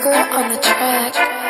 Kruger on the track.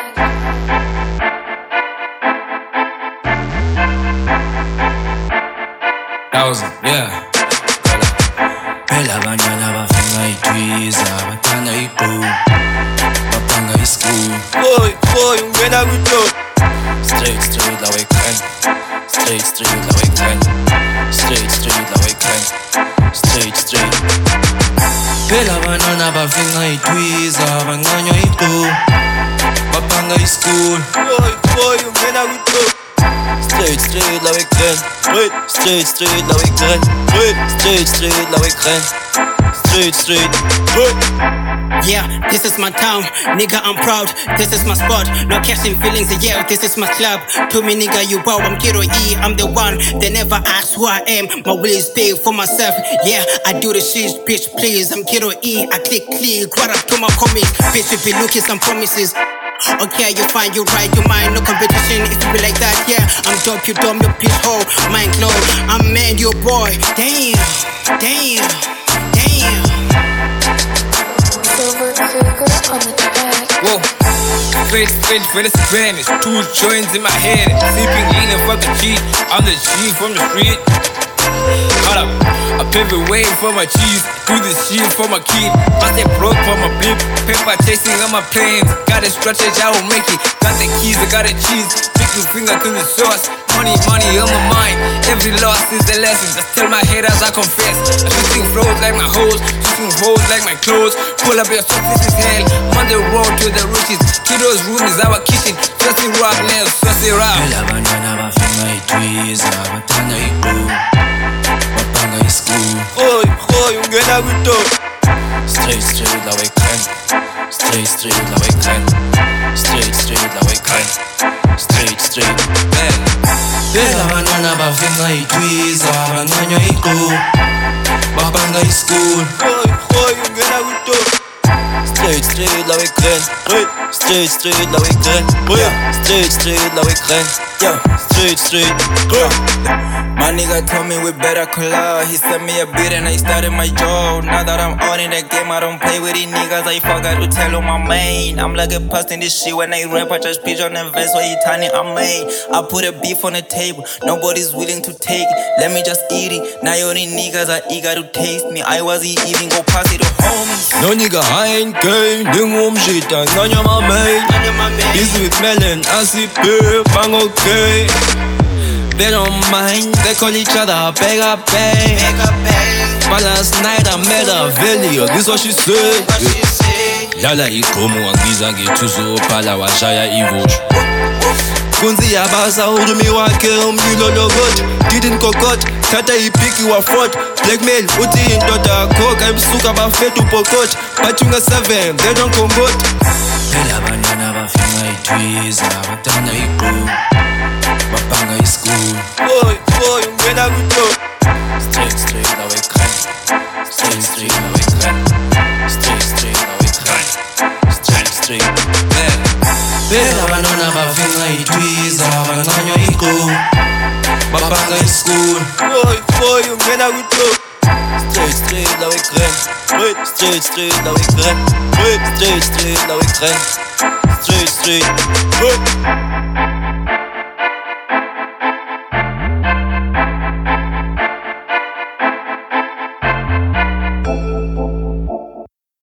Thousand, yeah. Phela abantwana bafuna itwiza, bathanda igqomu, bapanga ischool. Boy, ungena kwitop. Straight la way crank. Straight la way crank. Straight la way crank. Straight. Phela abantwana bafuna itwiza, bancanywa igqomu, bapanga ischool. Boy, ungena kwitop. Straight la way crank. Straight la way crank. Straight la way crank. Straight. Yeah, this is my town, nigga, I'm proud. This is my spot, no catching feelings, yeah, this is my club. To me, nigga, you bow, I'm Kiro E, I'm the one. They never ask who I am, my will is big for myself. Yeah, I do the shit, bitch, please. I'm Kiro E, I click, what up to my comics. Bitch, you be looking some promises. Okay, you fine, you right, you mind, no competition. If you be like that, yeah, I'm dope, you dumb, you bitch hole, mind glow. I'm man, you boy, damn. Silver Kruger on the track. Whoa, straight for the Spanish. 2 joints in my head, sleeping in a fucking G. I'm the G from the street. Hold up, I pivot way for my cheese. Do this shit for my kid. I stay broke for my beef. Paper chasing on my planes. Got a strategy, I will make it. Got the keys, I got the cheese. Picking finger to the source. Money on my mind. Every loss is a lesson. Just tell my haters I confess. I shooting flows like my hoes. Shooting hoes like my clothes. Pull up your stuff, this is hell. On the road to the riches. Kiddo's room is our kitchen. Saucy rock nails, saucy rock. Phela abantwana bafuna itwiza, bathanda igqomu, bapanga ischool. Boy, ungena kwitop. Straight la way crank. Straight la way crank. Straight la way crank. Straight. Phela abantwana bafuna itwiza, bancanywa igqomu, bapanga ischool. Boy, ungena kwitop. Straight la way crank. Straight la way crank. Straight la way crank. Straight. My nigga told me we better collab. He sent me a beat and I started my job. Now that I'm on in that game, I don't play with these niggas. I forgot to tell on my main. I'm like a pust in this shit when I rap. I just pitch on the vest so he tiny I made. I put a beef on the table, nobody's willing to take it. Let me just eat it. Now all these niggas are eager to taste me. I wasn't even go pass it to homies. No nigga, I ain't gay. Dingum shit, nganya my main. Busy with melon, I see beer, bang okay. They don't mind, they call each other Beggar Bay. But last night I met a video, this what she said. Lala igqomu wangiza ngethuso phala washaya ivosh. Kunzi yabasa udumi wakhe umlilo lokothi. Didn't kokot, thatha ipiki wafort. Blackmail, uthi indoda khokha ebusuku abafethu upokothi. But you 7, they don't convert. Phela abantwana bafuna itwiza, bathanda igqomu, bapanga ischool. Boy, ungena kwitop. Straight la way crank. Straight la way crank. Straight la way crank. Straight. Phela abantwana bafuna itwiza, bancanywa igqomu, bapanga ischool. Boy, ungena kwitop. Straight la way crank. Straight la way crank. Straight la way crank. Straight.